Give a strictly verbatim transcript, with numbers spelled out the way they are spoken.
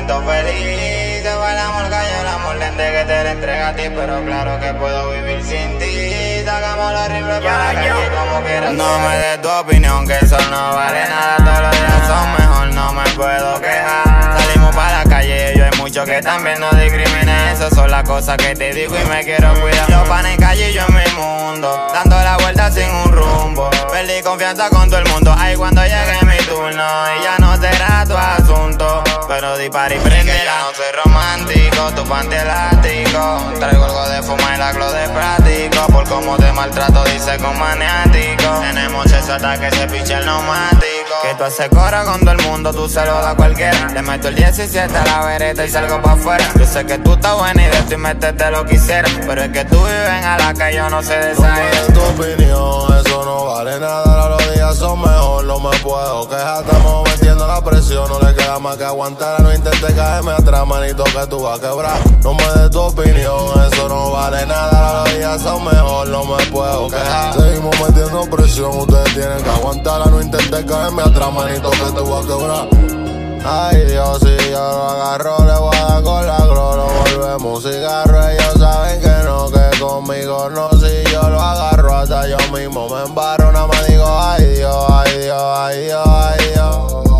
momentos felices. Fue el amor cayó, el amor lente que te la entrega a ti, pero claro que puedo vivir sin ti. Sacamos la rifle para la calle como quieras. No me des tu opinión, que eso no vale nada. Todos los días son mejor, no me puedo quejar. Salimos para la calle, yo hay muchos que también no discriminen. Esas son las cosas que te digo y me quiero cuidar. Yo pan en calle y yo en mi mundo, dando la vuelta sin un rumbo. Perdí confianza con todo el mundo. Ay, cuando llegue mi turno y ya no será tu asunto, pero dispara y prende. Ya no soy romántico, tu panty elástico. Traigo algo de fuma y la glow de práctico. Por cómo te maltrato dice con maniático. Tenemos sexo hasta que se piche el neumático. Que tú haces coro con todo el mundo, tú se lo das a cualquiera. Le meto el diecisiete a la vereta y salgo pa' afuera. Yo sé que tú estás buena y de esto y meterte lo quisiera, pero es que tú vives en Alaska y yo no sé de esa. No me des tu opinión, eso no vale nada. Los días son mejor, no me puedo quejar. Estamos metiendo la presión, no le queda más que aguantar. No intentes caerme atrás, manito, que tú vas a quebrar. No me des tu opinión, eso no vale nada. Los días son mejor, no me puedo quejar. Seguimos metiendo presión, ustedes tienen que aguantarla. No intentes caerme atrás, manito, que tú vas a quebrar. Ay Dios, si yo lo agarro, le voy a dar con la gloria. Lo volvemos cigarro, ellos saben que no, que conmigo no. Si yo lo agarro, hasta yo mismo me embarro. Nada más digo, ay Dios, ay Dios, ay Dios, ay Dios.